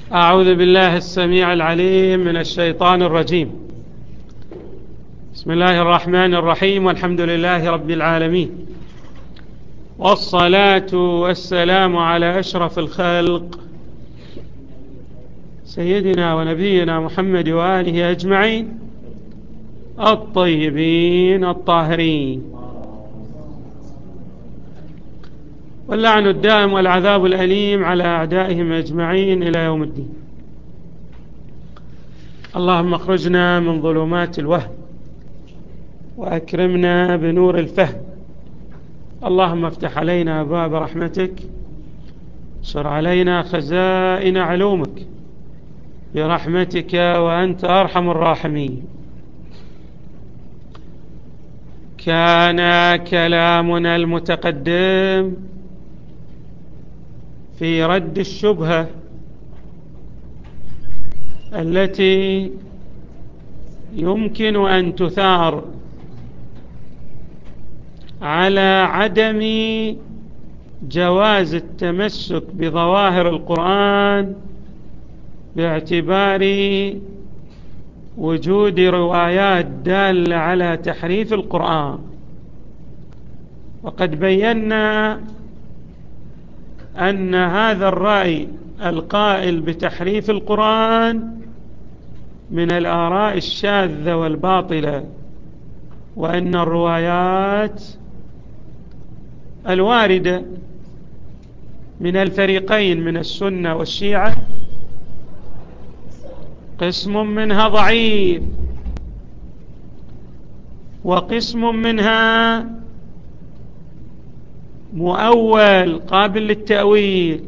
أعوذ بالله السميع العليم من الشيطان الرجيم. بسم الله الرحمن الرحيم، والحمد لله رب العالمين، والصلاة والسلام على أشرف الخلق سيدنا ونبينا محمد وآله أجمعين الطيبين الطاهرين، واللعن الدائم والعذاب الأليم على أعدائهم أجمعين إلى يوم الدين. اللهم اخرجنا من ظلمات الوهم وأكرمنا بنور الفهم. اللهم افتح علينا أبواب رحمتك، انشر علينا خزائن علومك برحمتك وأنت أرحم الراحمين. كان كلامنا المتقدم في رد الشبهة التي يمكن أن تثار على عدم جواز التمسك بظواهر القرآن باعتبار وجود روايات دالة على تحريف القرآن. وقد بينا أن هذا الرأي القائل بتحريف القرآن من الآراء الشاذة والباطلة، وأن الروايات الواردة من الفريقين من السنة والشيعة قسم منها ضعيف، وقسم منها مؤول قابل للتأويل،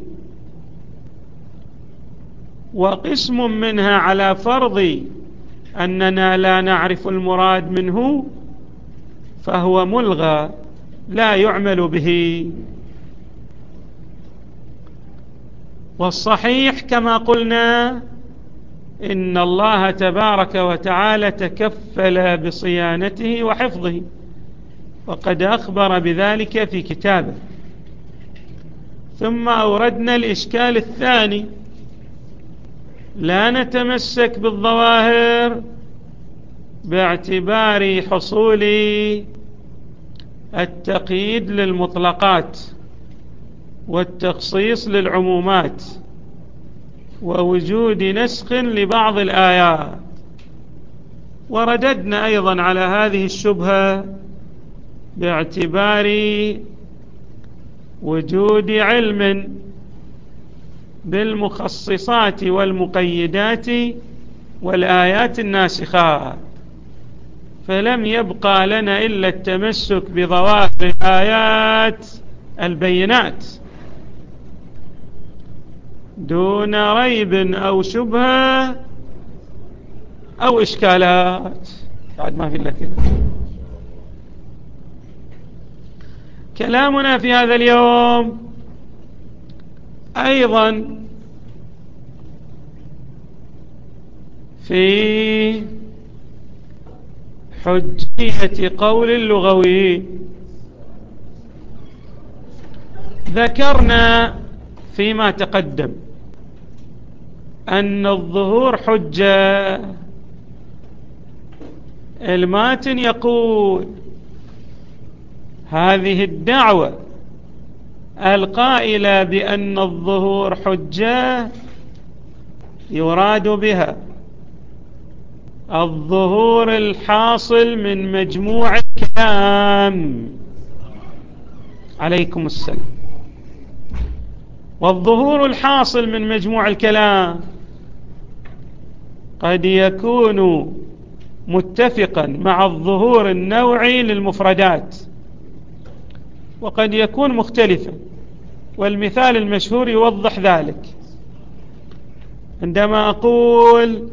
وقسم منها على فرض أننا لا نعرف المراد منه فهو ملغى لا يعمل به. والصحيح كما قلنا إن الله تبارك وتعالى تكفل بصيانته وحفظه، وقد أخبر بذلك في كتابه. ثم أوردنا الإشكال الثاني: لا نتمسك بالظواهر باعتبار حصول التقييد للمطلقات والتخصيص للعمومات ووجود نسخ لبعض الآيات. ورددنا أيضا على هذه الشبهة باعتبار وجود علم بالمخصصات والمقيدات والآيات الناسخات، فلم يبقى لنا إلا التمسك بظواهر الآيات البينات دون ريب أو شبهة أو إشكالات. بعد ما في إلا كده. كلامنا في هذا اليوم أيضا في حجية قول اللغوي. ذكرنا فيما تقدم أن الظهور حجة. الماتن يقول هذه الدعوة القائلة بأن الظهور حجة يراد بها الظهور الحاصل من مجموع الكلام. عليكم السلام. والظهور الحاصل من مجموع الكلام قد يكون متفقا مع الظهور النوعي للمفردات، وقد يكون مختلفا. والمثال المشهور يوضح ذلك. عندما أقول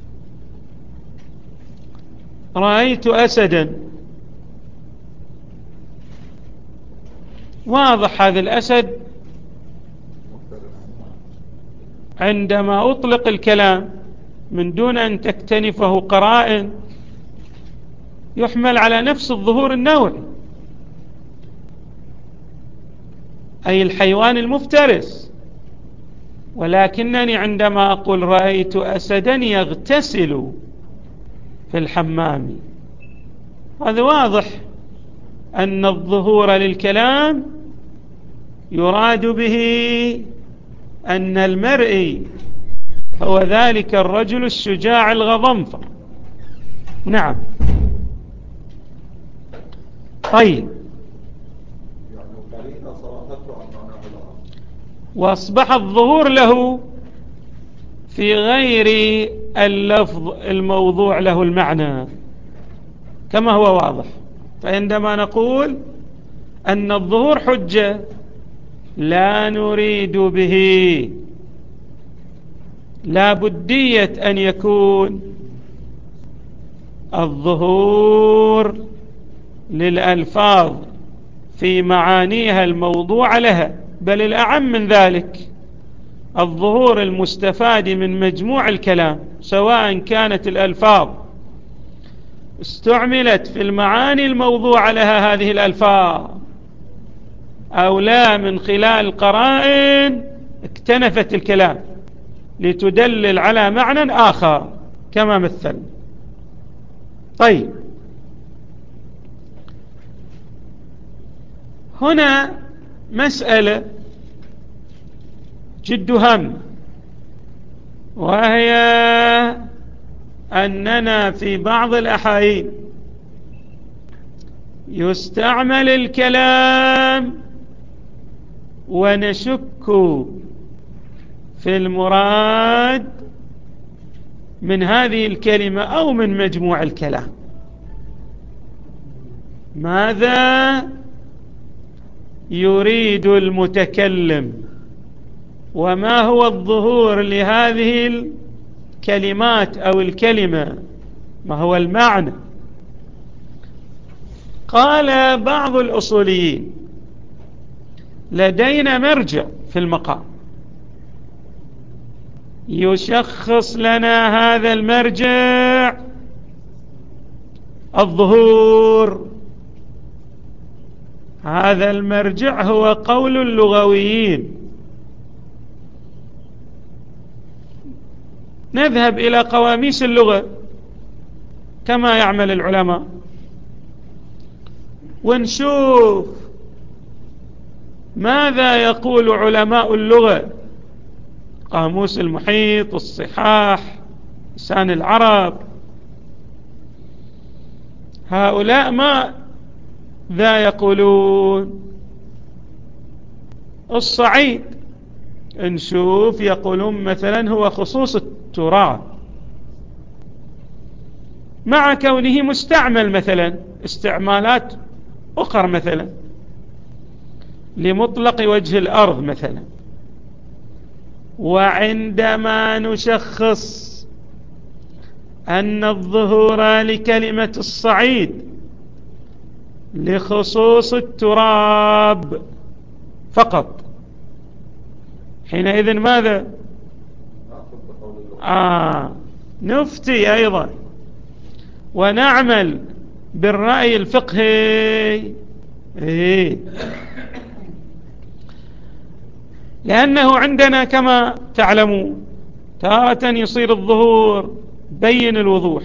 رأيت أسدا، واضح هذا الأسد عندما أطلق الكلام من دون أن تكتنفه قرائن يحمل على نفس الظهور النوعي، أي الحيوان المفترس. ولكنني عندما أقول رأيت أسدا يغتسل في الحمام، هذا واضح أن الظهور للكلام يراد به أن المرئي هو ذلك الرجل الشجاع الغضنفر. نعم. طيب، وأصبح الظهور له في غير اللفظ الموضوع له المعنى كما هو واضح. فعندما نقول أن الظهور حجة لا نريد به لا بدية أن يكون الظهور للألفاظ في معانيها الموضوع لها، بل الأعم من ذلك الظهور المستفاد من مجموع الكلام، سواء كانت الألفاظ استعملت في المعاني الموضوع لها هذه الألفاظ أو لا، من خلال قرائن اكتنفت الكلام لتدلل على معنى آخر كما مثل. طيب، هنا مسألة جد هام، وهي أننا في بعض الأحايين يستعمل الكلام ونشك في المراد من هذه الكلمة أو من مجموع الكلام. ماذا يريد المتكلم؟ وما هو الظهور لهذه الكلمات أو الكلمة؟ ما هو المعنى؟ قال بعض الأصوليين لدينا مرجع في المقام يشخص لنا هذا المرجع الظهور. هذا المرجع هو قول اللغويين. نذهب إلى قواميس اللغة كما يعمل العلماء ونشوف ماذا يقول علماء اللغة، قاموس المحيط، الصحاح، لسان العرب. هؤلاء ماذا يقولون؟ الصعيد نشوف يقولون مثلا هو خصوص التراب، مع كونه مستعمل مثلا استعمالات أخرى مثلا لمطلق وجه الأرض مثلا. وعندما نشخص أن الظهور لكلمة الصعيد لخصوص التراب فقط، حينئذ ماذا؟ نفتي أيضا ونعمل بالرأي الفقهي. لأنه عندنا كما تعلمون تارة يصير الظهور بين الوضوح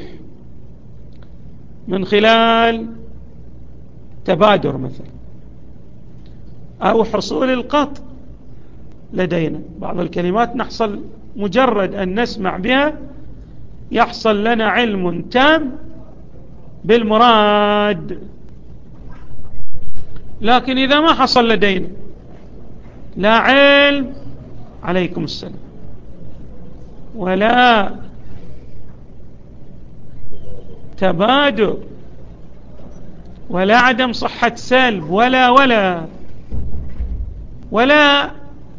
من خلال تبادر مثلا أو حصول القطع. لدينا بعض الكلمات نحصل مجرد أن نسمع بها يحصل لنا علم تام بالمراد، لكن إذا ما حصل لدينا لا علم، عليكم السلام، ولا تبادر ولا عدم صحة سلب ولا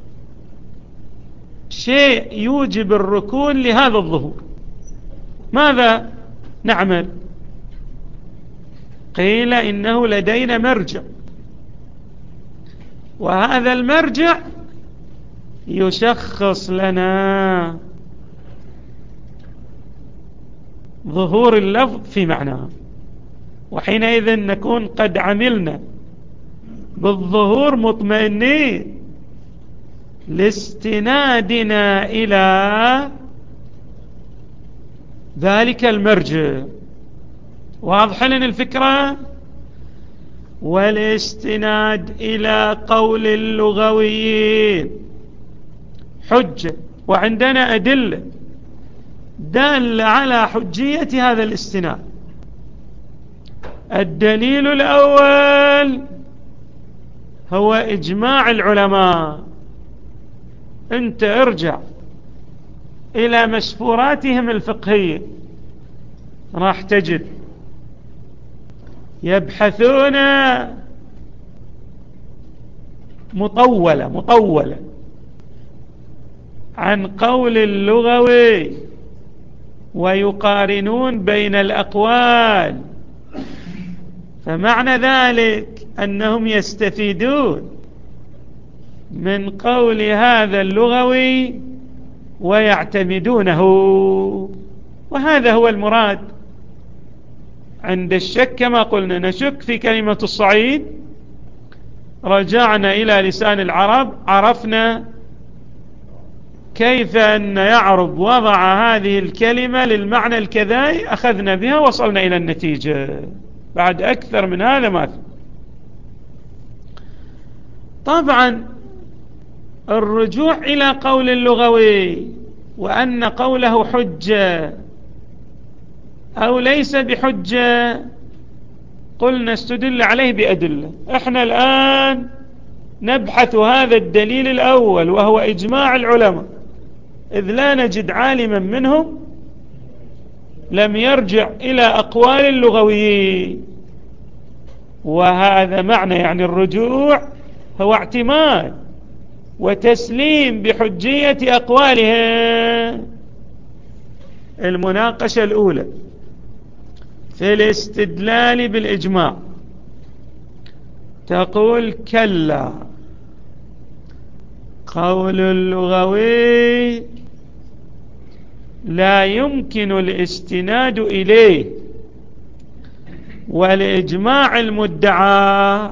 شيء يوجب الركون لهذا الظهور، ماذا نعمل؟ قيل إنه لدينا مرجع، وهذا المرجع يشخص لنا ظهور اللفظ في معناه، وحينئذ نكون قد عملنا بالظهور مطمئنين لاستنادنا إلى ذلك المرجع. واضح لنا الفكرة؟ والاستناد إلى قول اللغويين حجة، وعندنا أدلة دالة على حجية هذا الاستناد. الدليل الأول هو إجماع العلماء. أنت ارجع إلى مسفوراتهم الفقهية، راح تجد يبحثون مطولة عن قول اللغوي ويقارنون بين الأقوال، فمعنى ذلك أنهم يستفيدون من قول هذا اللغوي ويعتمدونه، وهذا هو المراد. عند الشك كما قلنا نشك في كلمة الصعيد، رجعنا إلى لسان العرب، عرفنا كيف أن يعرب وضع هذه الكلمة للمعنى الكذائي، أخذنا بها وصلنا إلى النتيجة. بعد أكثر من هذا ما في. طبعا الرجوع إلى قول اللغوي وأن قوله حجة أو ليس بحجة، قلنا استدل عليه بأدلة. احنا الآن نبحث هذا الدليل الأول وهو إجماع العلماء، إذ لا نجد عالما منهم لم يرجع إلى أقوال اللغويين، وهذا معنى يعني الرجوع هو اعتماد وتسليم بحجية أقوالها. المناقشة الأولى في الاستدلال بالإجماع تقول كلا، قول اللغوي لا يمكن الاستناد إليه، والإجماع المدعى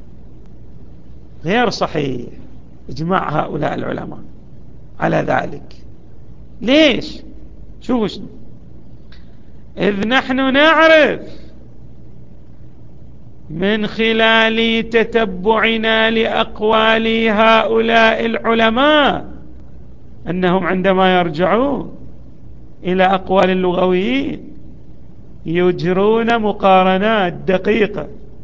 غير صحيح، إجماع هؤلاء العلماء على ذلك. ليش؟ شوفوا شنو، إذ نحن نعرف من خلال تتبعنا لأقوال هؤلاء العلماء أنهم عندما يرجعون إلى أقوال اللغويين يجرون مقارنات دقيقة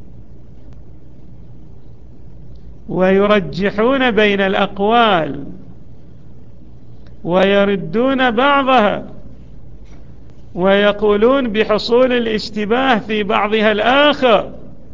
ويرجحون بين الأقوال ويردون بعضها ويقولون بحصول الاشتباه في بعضها الآخر،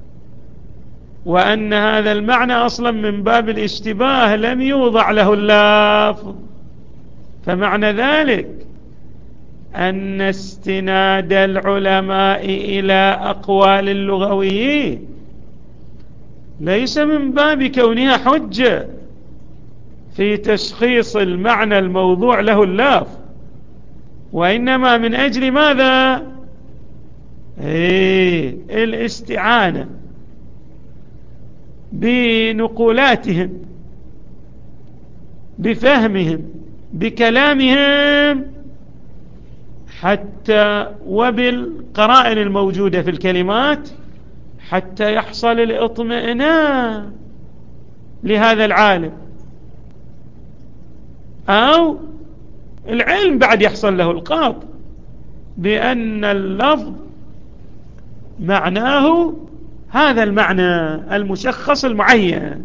وأن هذا المعنى أصلا من باب الاشتباه لم يوضع له اللفظ. فمعنى ذلك أن استناد العلماء إلى أقوال اللغويين ليس من باب كونها حجة في تشخيص المعنى الموضوع له اللفظ، وإنما من أجل ماذا؟ الاستعانة بنقولاتهم، بفهمهم، بكلامهم، حتى وبالقرائن الموجودة في الكلمات، حتى يحصل الاطمئنان لهذا العالم، أو العلم بعد يحصل له القاط بأن اللفظ معناه هذا المعنى المشخص المعين.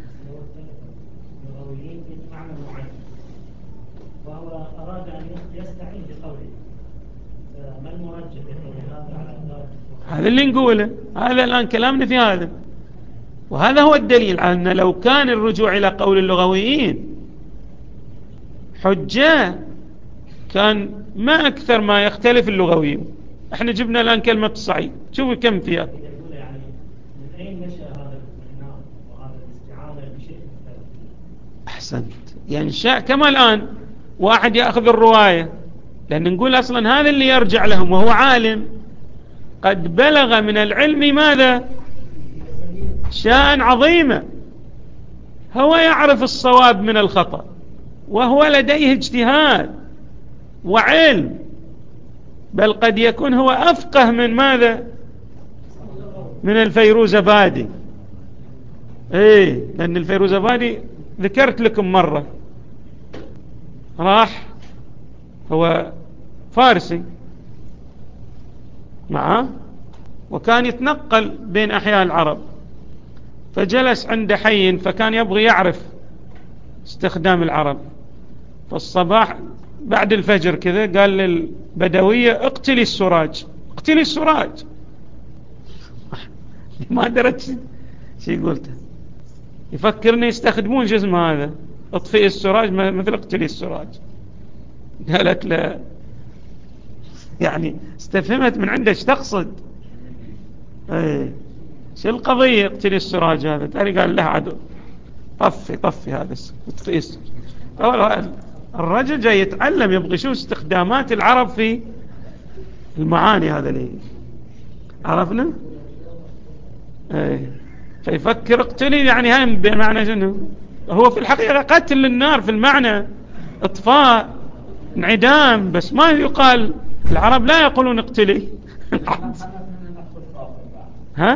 وهو أراد أن يستعين بقوله، ما المرجح هذا اللي نقوله، هذا الآن كلامنا في هذا، وهذا هو الدليل على أن لو كان الرجوع إلى قول اللغويين حجة كان ما أكثر ما يختلف اللغويين. احنا جبنا الآن كلمة الصعيد، شوفوا كم فيها. يعني من أين نشأ هذا الاستعانة وهذا الاستعانة بشيء مختلف؟ أحسنت، ينشأ كما الآن واحد يأخذ الرواية، لأن نقول أصلا هذا اللي يرجع لهم وهو عالم قد بلغ من العلم ماذا؟ شاء عظيما، هو يعرف الصواب من الخطأ، وهو لديه اجتهاد وعلم، بل قد يكون هو أفقه من ماذا؟ من الفيروزبادي. لأن الفيروزبادي ذكرت لكم مرة راح، هو فارسي معه، وكان يتنقل بين أحياء العرب، فجلس عند حي، فكان يبغي يعرف استخدام العرب. فالصباح بعد الفجر كذا قال للبدوية: اقتلي السراج، اقتلي السراج. ما درت شي قلته، يفكرني يستخدمون شو اسمه هذا، اطفئ السراج مثل اقتلي السراج. قالت لا، يعني استفهمت من عنده ايش تقصد. شو القضية اقتلي السراج هذا؟ تاري قال له عدو طفي هذا اطفئ السراج. الرجل جاي يتعلم، يبغي شو استخدامات العرب في المعاني. هذا اللي عرفنا. فيفكر اقتلي يعني هاي بمعنى شنو؟ هو في الحقيقة قتل النار في المعنى اطفاء انعدام، بس ما يقال. العرب لا يقولون اقتلي. ها؟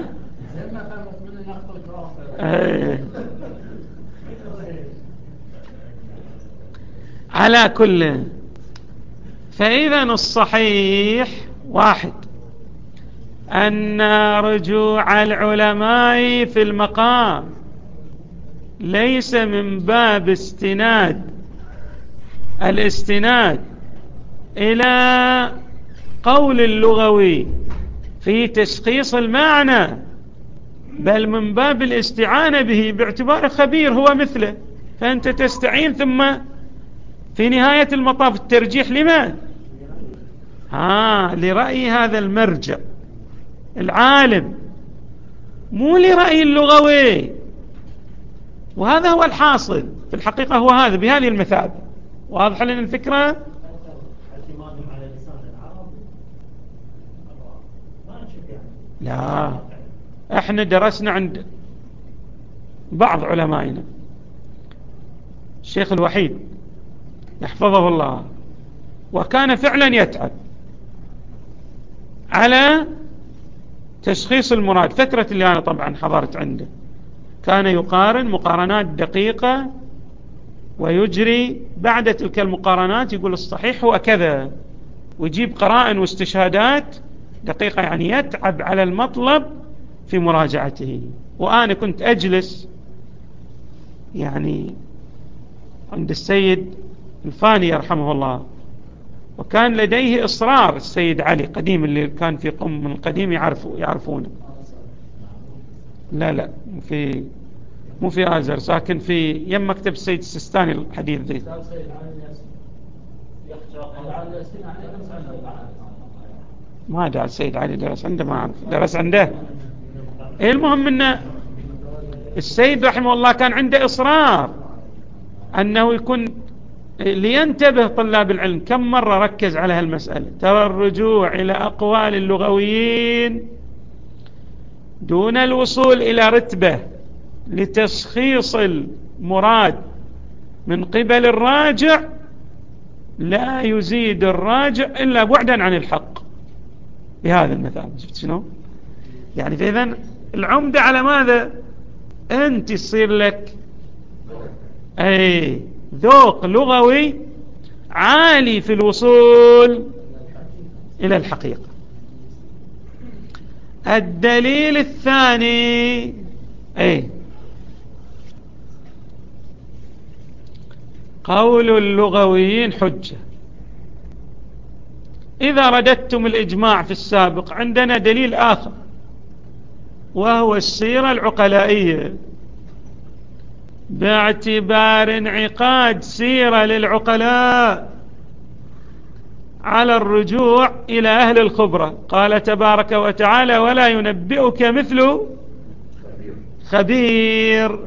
على كل، فإذا الصحيح واحد أن رجوع العلماء في المقام ليس من باب الاستناد إلى قول اللغوي في تشخيص المعنى، بل من باب الاستعانة به باعتباره خبير هو مثله. فأنت تستعين، ثم في نهاية المطاف الترجيح لمن؟ لرأي هذا المرجع العالم، مو لرأي اللغوي. وهذا هو الحاصل في الحقيقة، هو هذا بهذه المثابة. واضح لنا الفكرة؟ اعتمادهم على لسان العرب ما نشوف يعني. لا، احنا درسنا عند بعض علمائنا، الشيخ الوحيد يحفظه الله، وكان فعلا يتعب على تشخيص المراد. فترة اللي أنا طبعا حضرت عنده كان يقارن مقارنات دقيقة، ويجري بعد تلك المقارنات يقول الصحيح هو كذا، ويجيب قرائن واستشهادات دقيقة. يعني يتعب على المطلب في مراجعته. وأنا كنت أجلس يعني عند السيد الفاني يرحمه الله، وكان لديه إصرار. السيد علي قديم اللي كان في قم من القديم يعرفونه. لا مو في آزر، ساكن في يم مكتب السيد السيستاني الحديث ذي. ما دعا السيد علي درس عنده، ما أعرف درس عنده. المهم أن السيد رحمه الله كان عنده إصرار أنه يكون لينتبه طلاب العلم. كم مرة ركز على هالمسألة. ترى الرجوع إلى أقوال اللغويين دون الوصول إلى رتبة لتشخيص المراد من قبل الراجع لا يزيد الراجع إلا بعدا عن الحق. بهذا المثال شفت شنو؟ يعني فإذا العمدة على ماذا؟ أنت يصير لك ذوق لغوي عالي في الوصول إلى الحقيقة. الدليل الثاني قول اللغويين حجة. إذا رددتم الإجماع في السابق، عندنا دليل آخر، وهو السيرة العقلائية، باعتبار انعقاد سيرة للعقلاء على الرجوع إلى أهل الخبرة. قال تبارك وتعالى: ولا ينبئك مثل خبير.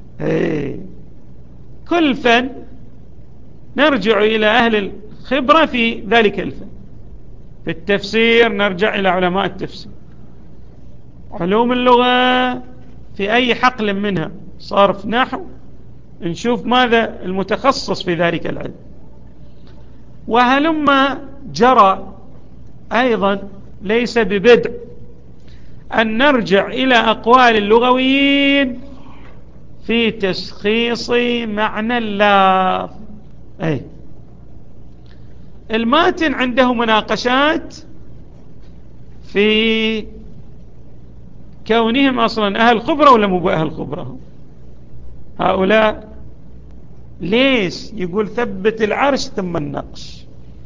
كل فن نرجع إلى أهل الخبرة في ذلك الفن. في التفسير نرجع إلى علماء التفسير. علوم اللغة في أي حقل منها، صرف، نحو، نشوف ماذا المتخصص في ذلك العلم. وهلما جرى أيضا ليس ببدع أن نرجع إلى أقوال اللغويين في تشخيص معنى اللفظ. الماتن عنده مناقشات في كونهم أصلا أهل خبرة ولا مو أهل خبرة. هؤلاء ليش يقول ثبت العرش ثم النقش؟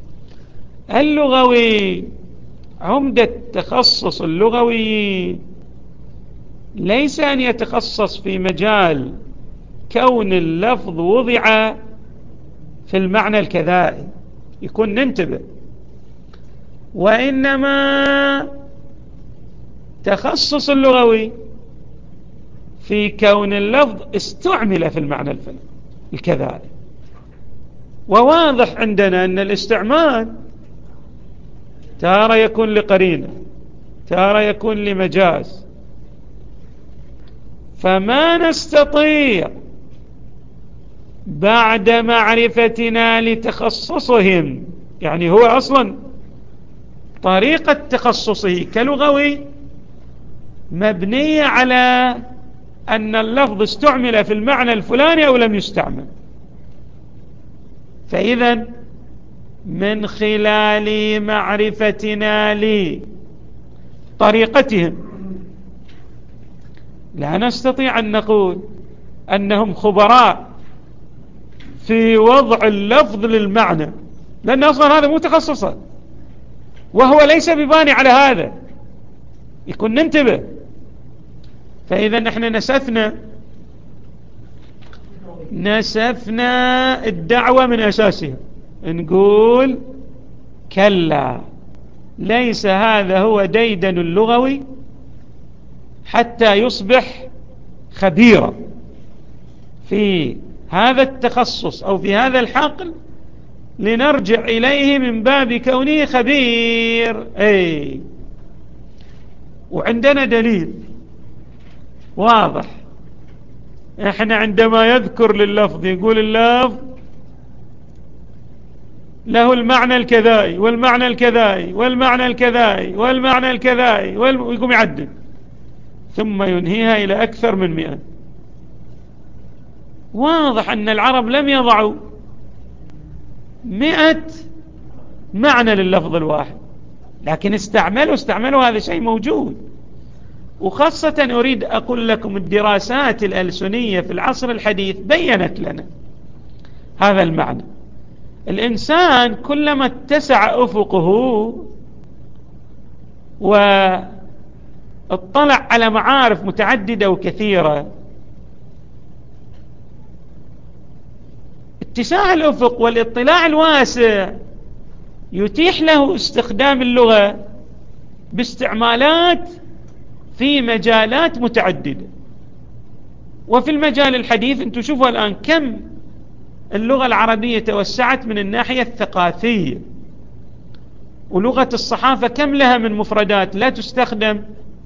اللغوي عمدة تخصص اللغوي ليس أن يتخصص في مجال كون اللفظ وضع في المعنى الكذائي، يكون ننتبه، وإنما تخصص اللغوي في كون اللفظ استعمل في المعنى الكذائي. وواضح عندنا أن الاستعمال تارة يكون لقرينة، تارة يكون لمجاز، فما نستطيع بعد معرفتنا لتخصصهم، يعني هو أصلا طريقة تخصصه كلغوي مبنية على أن اللفظ استعمل في المعنى الفلاني أو لم يستعمل. فإذا من خلال معرفتنا لطريقتهم لا نستطيع أن نقول أنهم خبراء في وضع اللفظ للمعنى، لأن أصلا هذا مو تخصصا، وهو ليس بباني على هذا، يكون ننتبه. فإذا نحن نسفنا الدعوة من أساسها، نقول كلا، ليس هذا هو ديدن اللغوي حتى يصبح خبيرا في هذا التخصص أو في هذا الحقل، لنرجع إليه من باب كونه خبير. وعندنا دليل واضح. احنا عندما يذكر لللفظ يقول اللفظ له المعنى الكذائي والمعنى الكذائي والمعنى الكذائي والمعنى الكذائي ويقوم يعدد، ثم ينهيها إلى أكثر من 100. واضح أن العرب لم يضعوا 100 معنى لللفظ الواحد، لكن استعملوا هذا شيء موجود. وخاصة أريد أقول لكم الدراسات الألسنية في العصر الحديث بيّنت لنا هذا المعنى. الإنسان كلما اتسع أفقه واطلع على معارف متعددة وكثيرة، اتساع الأفق والاطلاع الواسع يتيح له استخدام اللغة باستعمالات في مجالات متعددة. وفي المجال الحديث انتم شوفوا الآن كم اللغة العربية توسعت من الناحية الثقافية، ولغة الصحافة كم لها من مفردات لا تستخدم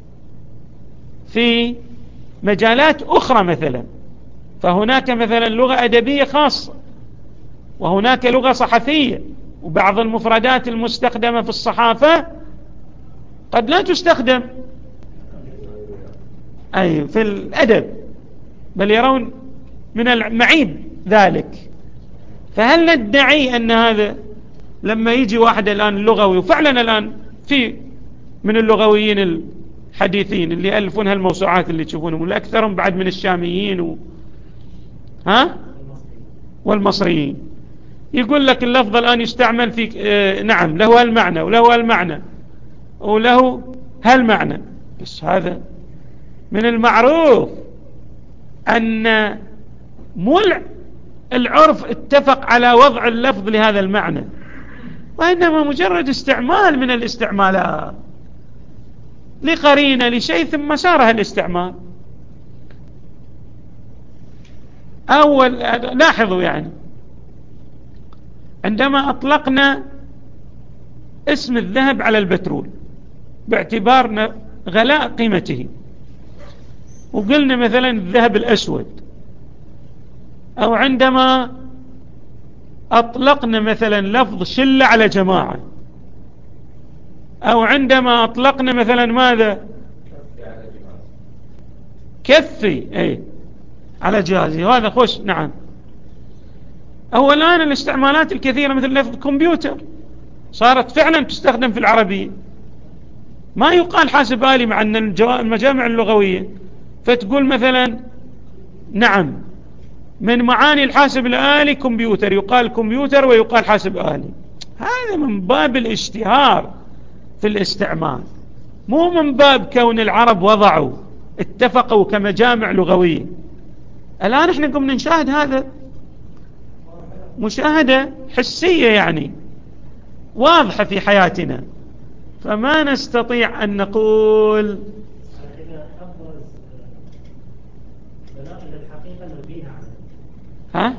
في مجالات أخرى مثلا. فهناك مثلا لغة أدبية خاصة، وهناك لغة صحفية، وبعض المفردات المستخدمة في الصحافة قد لا تستخدم في الأدب، بل يرون من المعيب ذلك. فهل ندعي أن هذا لما يجي واحد الآن لغوي، وفعلا الآن في من اللغويين الحديثين اللي يألفون هالموسوعات اللي تشوفونهم، والأكثرهم بعد من الشاميين والمصريين، يقول لك اللفظ الآن يستعمل في نعم له هالمعنى وله هالمعنى وله هالمعنى. بس هذا من المعروف أن مو العرف اتفق على وضع اللفظ لهذا المعنى، وإنما مجرد استعمال من الاستعمالات لقرينة لشيء ثم سار الاستعمال. أول لاحظوا يعني عندما أطلقنا اسم الذهب على البترول باعتبار غلاء قيمته، وقلنا مثلا الذهب الأسود أو عندما أطلقنا مثلا لفظ شلة على جماعة، أو عندما أطلقنا مثلا ماذا؟ كفي أي على جهازي، وهذا خوش. نعم. أو الآن الاستعمالات الكثيرة مثل لفظ كمبيوتر صارت فعلا تستخدم في العربية، ما يقال حاسب آلي مع أن المجامع اللغوية فتقول مثلا نعم من معاني الحاسب الآلي كمبيوتر، يقال كمبيوتر ويقال حاسب آلي. هذا من باب الاشتهار في الاستعمال، مو من باب كون العرب وضعوا اتفقوا كمجامع لغوية. الآن احنا قمنا نشاهد هذا مشاهدة حسية يعني واضحة في حياتنا، فما نستطيع أن نقول ها؟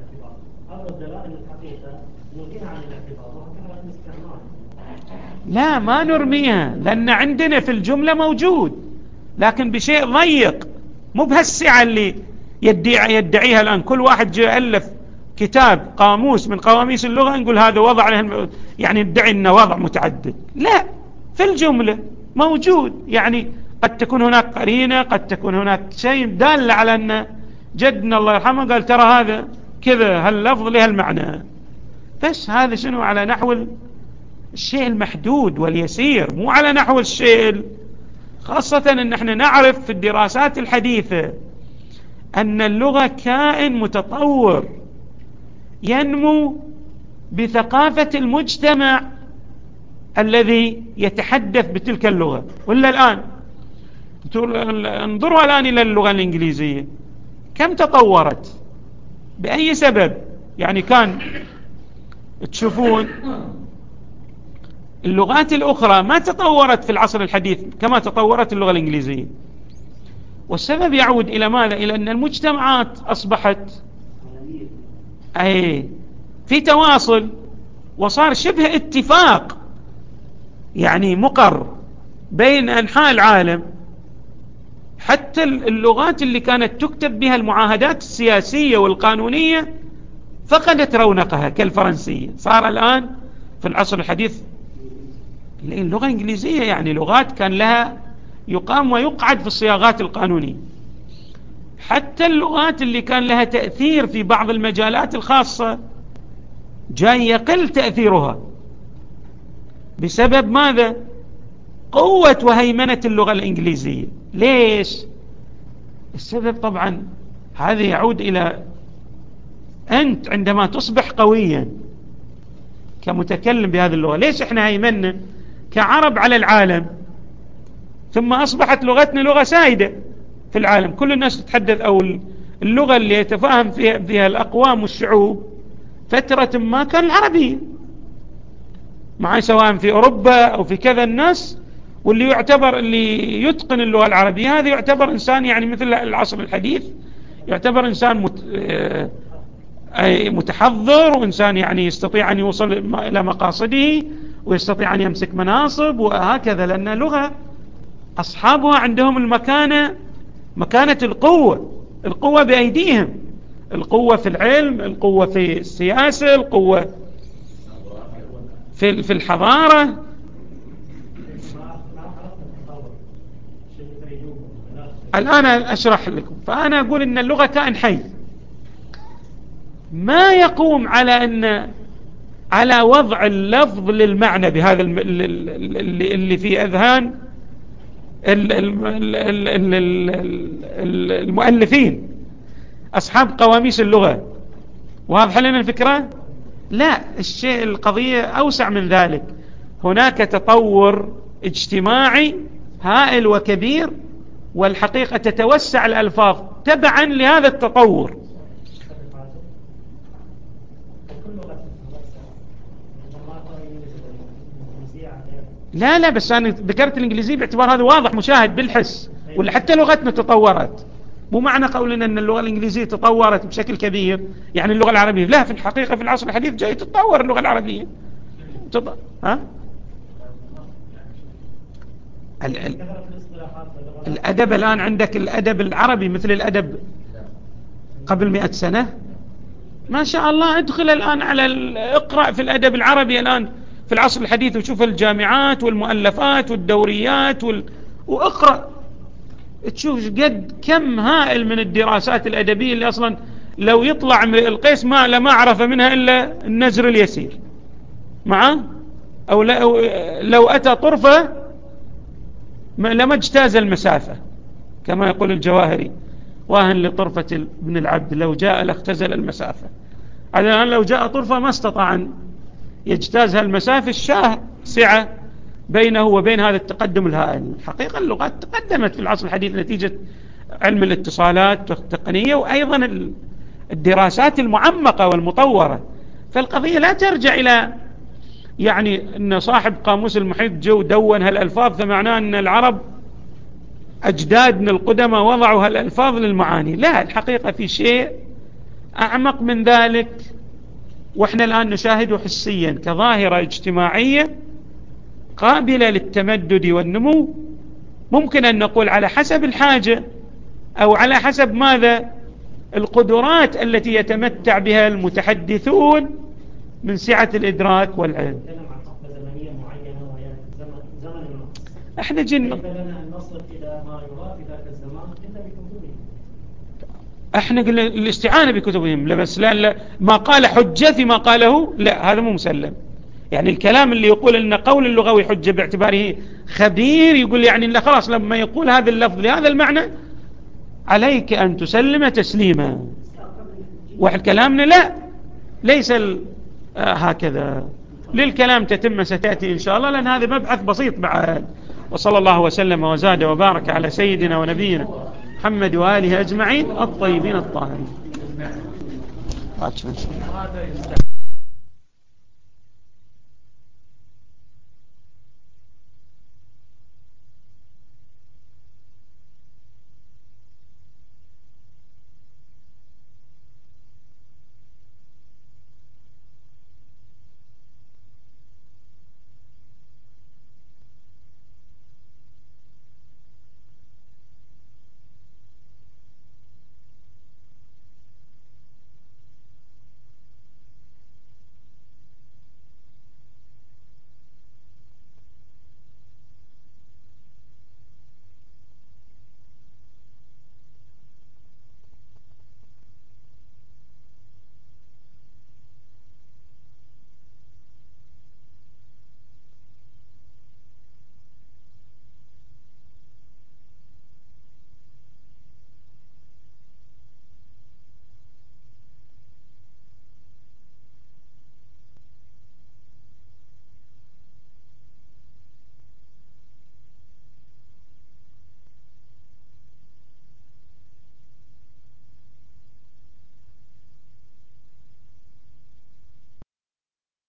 لا، ما نرميها، لأن عندنا في الجملة موجود، لكن بشيء ضيق، مو بهالسعة اللي يدعيها الآن. كل واحد جاء ألف كتاب قاموس من قواميس اللغة نقول هذا وضع يعني ندعي أنه وضع متعدد. لا، في الجملة موجود، يعني قد تكون هناك قرينة، قد تكون هناك شيء دال على أن جدنا الله يرحمه قال ترى هذا كذا هاللفظ له المعنى، بس هذا شنو؟ على نحو الشيء المحدود واليسير، مو على نحو الشيء. خاصة أن احنا نعرف في الدراسات الحديثة أن اللغة كائن متطور ينمو بثقافة المجتمع الذي يتحدث بتلك اللغة. ولا الآن انظروا الآن إلى اللغة الإنجليزية كم تطورت، بأي سبب؟ يعني كان تشوفون اللغات الأخرى ما تطورت في العصر الحديث كما تطورت اللغة الإنجليزية، والسبب يعود إلى ماذا؟ إلى أن المجتمعات أصبحت في تواصل، وصار شبه اتفاق يعني مقر بين أنحاء العالم. حتى اللغات اللي كانت تكتب بها المعاهدات السياسية والقانونية فقدت رونقها كالفرنسية، صار الآن في العصر الحديث اللغة الإنجليزية يعني لغات كان لها يقام ويقعد في الصياغات القانونية. حتى اللغات اللي كان لها تأثير في بعض المجالات الخاصة جاي يقل تأثيرها بسبب ماذا؟ قوة وهيمنة اللغة الإنجليزية. ليش؟ السبب طبعا هذا يعود إلى أنت عندما تصبح قويا كمتكلم بهذه اللغة. ليش احنا هيمنا كعرب على العالم ثم أصبحت لغتنا لغة سائدة في العالم، كل الناس تتحدث، أو اللغة اللي يتفاهم فيها الأقوام والشعوب فترة ما كان العربية، مع سواء في أوروبا أو في كذا الناس، واللي يعتبر اللي يتقن اللغة العربية هذا يعتبر إنسان يعني مثل العصر الحديث يعتبر إنسان متحضر، وإنسان يعني يستطيع أن يوصل إلى مقاصده ويستطيع أن يمسك مناصب وهكذا، لأن لغة أصحابها عندهم مكانة القوة بأيديهم، القوة في العلم، القوة في السياسة، القوة في الحضارة. الآن أشرح لكم. فأنا أقول إن اللغة كائن حي ما يقوم على وضع اللفظ للمعنى بهذا اللي في أذهان المؤلفين أصحاب قواميس اللغة. واضح لنا الفكرة؟ لا، القضية أوسع من ذلك. هناك تطور اجتماعي هائل وكبير، والحقيقة تتوسع الألفاظ تبعا لهذا التطور. لا بس أنا ذكرت الإنجليزية باعتبار هذا واضح مشاهد بالحس، ولا حتى لغتنا تطورت. مو معنى قولنا أن اللغة الإنجليزية تطورت بشكل كبير يعني اللغة العربية لا، في الحقيقة في العصر الحديث جاي تتطور اللغة العربية. الأدب الآن عندك الأدب العربي مثل الأدب قبل 100 سنة ما شاء الله ادخل الآن اقرأ في الأدب العربي الآن في العصر الحديث وشوف الجامعات والمؤلفات والدوريات واقرأ تشوف قد كم هائل من الدراسات الأدبية اللي أصلا لو يطلع القيس ما عرف منها إلا النزر اليسير معه، أو لو أتى طرفة لما اجتاز المسافة كما يقول الجواهري: واهن لطرفة ابن العبد لو جاء لاختزل المسافة. الآن لو جاء طرفة ما استطاع أن يجتازها المسافة الشاسعة بينه وبين هذا التقدم الهائل. حقيقة اللغات تقدمت في العصر الحديث نتيجة علم الاتصالات والتقنية وأيضا الدراسات المعمقة والمطورة. فالقضية لا ترجع إلى يعني أن صاحب قاموس المحيط جو دون هالألفاظ فمعناه أن العرب أجدادنا القدماء وضعوا هالألفاظ للمعاني. لا، الحقيقة في شيء أعمق من ذلك، وإحنا الآن نشاهده حسيا كظاهرة اجتماعية قابلة للتمدد والنمو. ممكن أن نقول على حسب الحاجة أو على حسب ماذا القدرات التي يتمتع بها المتحدثون من سعة الإدراك والعلم. احنا احنا قلنا الاستعانة بكتبهم، لا بس لا ما قال حجة فيما قاله، لا هذا مو مسلم. يعني الكلام اللي يقول ان قول اللغوي حجة باعتباره خبير، يقول يعني لا خلاص لما يقول هذا اللفظ لهذا المعنى عليك ان تسلم تسليما. واحد كلامنا لا ليس هكذا. للكلام تتم ستأتي إن شاء الله، لأن هذا مبحث بسيط بعد. وصلى الله وسلم وزاد وبارك على سيدنا ونبينا محمد وآله أجمعين الطيبين الطاهرين.